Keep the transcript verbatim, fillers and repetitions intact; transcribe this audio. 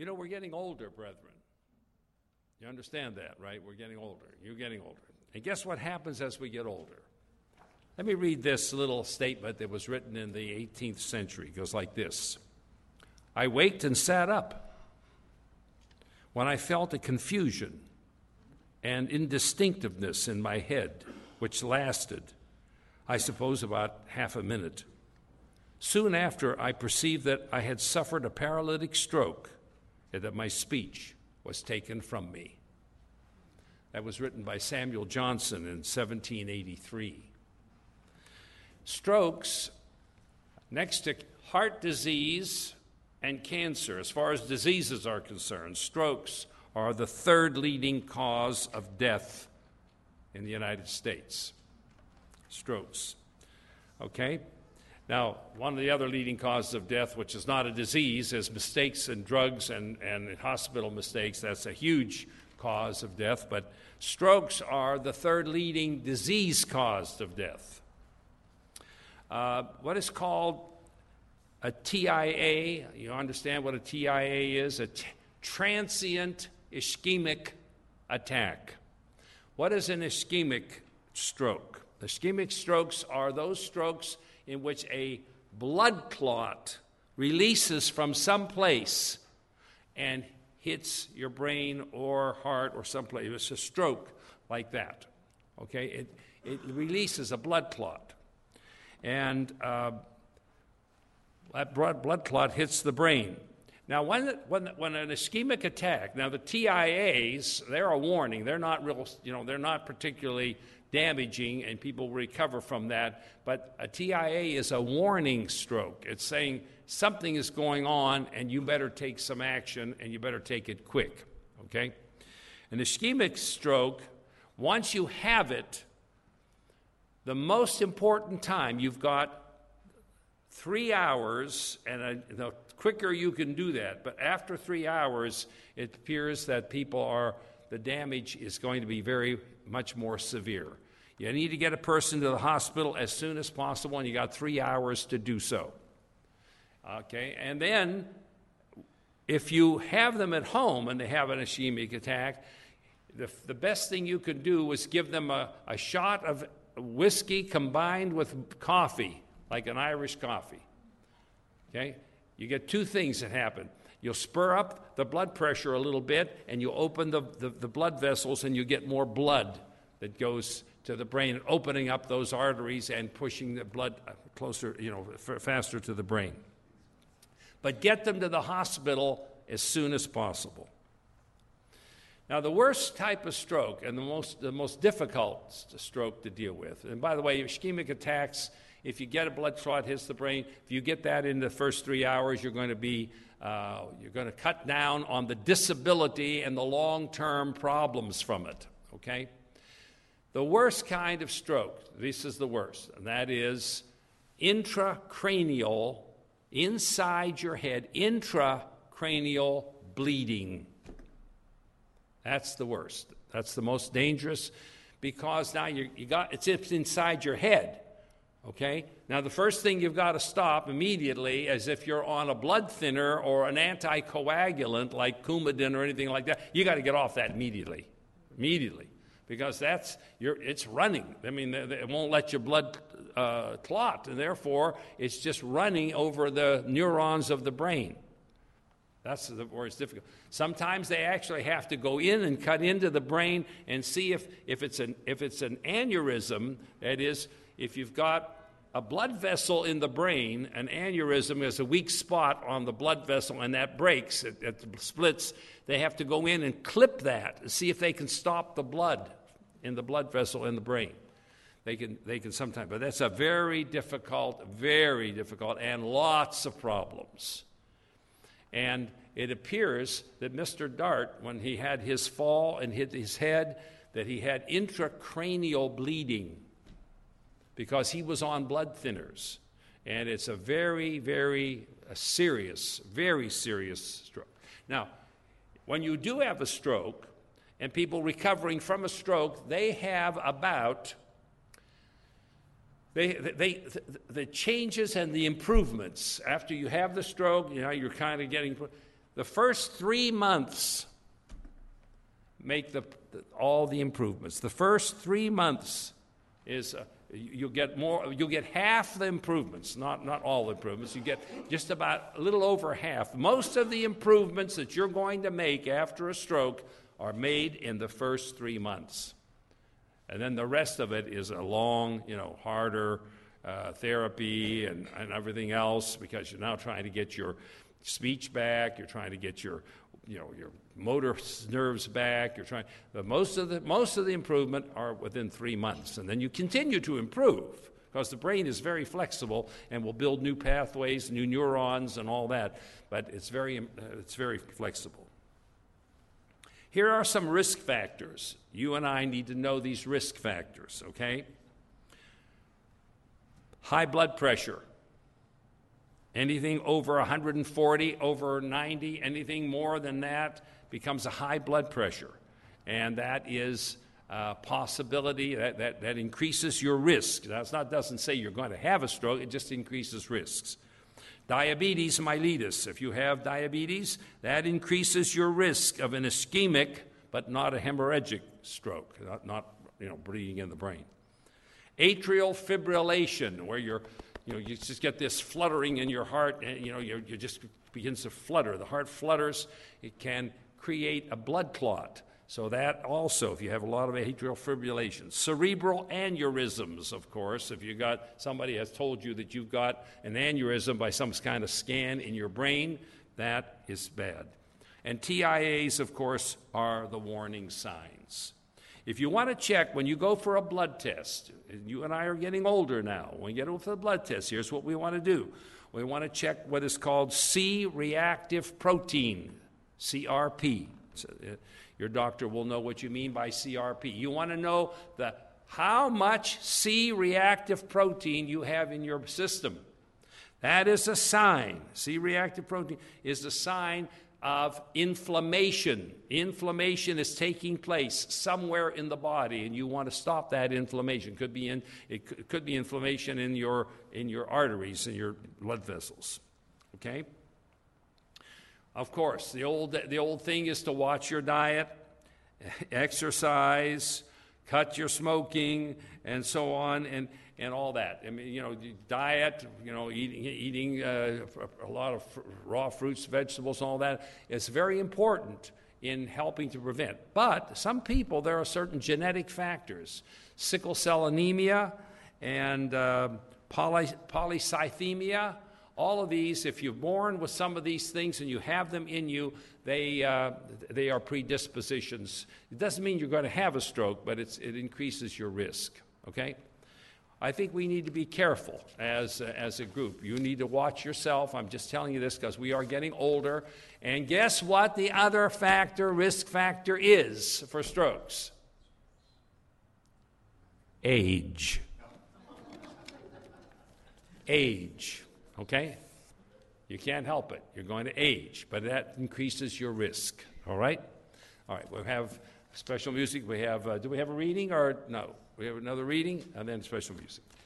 You know, we're getting older, brethren. You understand that, right? We're getting older. You're getting older. And guess what happens as we get older? Let me read this little statement that was written in the eighteenth century. It goes like this. I waked and sat up when I felt a confusion and indistinctiveness in my head, which lasted, I suppose, about half a minute. Soon after, I perceived that I had suffered a paralytic stroke and that my speech was taken from me. That was written by Samuel Johnson in seventeen eighty-three. Strokes, next to heart disease and cancer, as far as diseases are concerned, strokes are the third leading cause of death in the United States. Strokes. Okay? Now, one of the other leading causes of death, which is not a disease, is mistakes in drugs and, and hospital mistakes. That's a huge cause of death. But strokes are the third leading disease cause of death. Uh, what is called a T I A, you understand what a T I A is? A t- transient ischemic attack. What is an ischemic stroke? Ischemic strokes are those strokes in which a blood clot releases from some place and hits your brain or heart or someplace. It's a stroke like that. Okay? It, it releases a blood clot. And uh, that blood, blood clot hits the brain. Now, when, when, when an ischemic attack, now the T I As, they're a warning. They're not real, you know, they're not particularly damaging, and people recover from that. But a T I A is a warning stroke. It's saying something is going on, and you better take some action, and you better take it quick, okay? An ischemic stroke, once you have it, the most important time, you've got three hours, and uh, the quicker you can do that, but after three hours, it appears that people are, the damage is going to be very much more severe. You need to get a person to the hospital as soon as possible, and you got three hours to do so. Okay, and then if you have them at home and they have an ischemic attack, the, the best thing you can do is give them a, a shot of whiskey combined with coffee, like an Irish coffee. Okay? You get two things that happen. You'll spur up the blood pressure a little bit, and you open the, the, the blood vessels, and you get more blood that goes to the brain, opening up those arteries and pushing the blood closer, you know, f- faster to the brain. But get them to the hospital as soon as possible. Now, the worst type of stroke and the most the most difficult stroke to deal with, and by the way, ischemic attacks, if you get a blood clot hits the brain, if you get that in the first three hours, you're going to be uh, you're going to cut down on the disability and the long-term problems from it. Okay. The worst kind of stroke, this is the worst, and that is intracranial, inside your head, intracranial bleeding. That's the worst. That's the most dangerous, because now you you got it's inside your head. Okay? Now the first thing you've got to stop immediately is if you're on a blood thinner or an anticoagulant like Coumadin or anything like that, you got to get off that immediately. Immediately. Because that's you're it's running. I mean, it won't let your blood uh, clot, and therefore it's just running over the neurons of the brain. That's the where it's difficult. Sometimes they actually have to go in and cut into the brain and see if, if it's an if it's an aneurysm. That is, if you've got a blood vessel in the brain, an aneurysm is a weak spot on the blood vessel, and that breaks, it, it splits. They have to go in and clip that and see if they can stop the blood in the blood vessel in the brain. They can they can sometimes, but that's a very difficult, very difficult, and lots of problems. And it appears that Mister Dart, when he had his fall and hit his head, that he had intracranial bleeding because he was on blood thinners. And it's a very, very a serious, very serious stroke. Now, when you do have a stroke, and people recovering from a stroke, they have about They, they, the changes and the improvements after you have the stroke, you know, you're kind of getting, The first three months make the, the, all the improvements. The first three months is uh, you'll get more. You'll get half the improvements, not not all the improvements. You get just about a little over half. Most of the improvements that you're going to make after a stroke are made in the first three months, and then the rest of it is a long, you know, harder uh, therapy and, and everything else, because you're now trying to get your speech back. You're trying to get your you know your motor nerves back. You're trying. But most of the most of the improvement are within three months, and then you continue to improve because the brain is very flexible and will build new pathways, new neurons, and all that. But it's very uh, it's very flexible. Here are some risk factors. You and I need to know these risk factors. Okay. High blood pressure. Anything over one hundred forty, over ninety, anything more than that becomes a high blood pressure. And that is a possibility, that, that, that increases your risk. That's not doesn't say you're going to have a stroke, it just increases risks. Diabetes mellitus. If you have diabetes, that increases your risk of an ischemic but not a hemorrhagic stroke, not, not you know, bleeding in the brain. Atrial fibrillation, where you're You know, you just get this fluttering in your heart, and you know, you you just begins to flutter. The heart flutters. It can create a blood clot. So that also, if you have a lot of atrial fibrillation. Cerebral aneurysms, of course. If you got somebody has told you that you've got an aneurysm by some kind of scan in your brain, that is bad. And T I As, of course, are the warning signs. If you want to check when you go for a blood test, and you and I are getting older now, when we get over for the blood test, here's what we want to do. We want to check what is called C-reactive protein, C R P. So, uh, your doctor will know what you mean by C R P. You want to know the, how much C-reactive protein you have in your system. That is a sign. C-reactive protein is a sign of inflammation. Inflammation is taking place somewhere in the body, and you want to stop that inflammation. Could be in it could, could be inflammation in your in your arteries, in your blood vessels. Okay. Of course, the old the old thing is to watch your diet, exercise, cut your smoking, and so on, and and all that. I mean, you know, diet, you know, eating, eating uh, a lot of fr- raw fruits, vegetables, and all that is very important in helping to prevent. But some people, there are certain genetic factors, sickle cell anemia and uh, poly- polycythemia. All of these, if you're born with some of these things and you have them in you, they uh, they are predispositions. It doesn't mean you're going to have a stroke, but it's, it increases your risk. Okay. I think we need to be careful as, uh, as a group. You need to watch yourself. I'm just telling you this because we are getting older. And guess what the other factor, risk factor is for strokes? Age. Age, okay? You can't help it. You're going to age, but that increases your risk, all right? All right, we'll have special music. We have, uh, do we have a reading or no? We have another reading and then special music.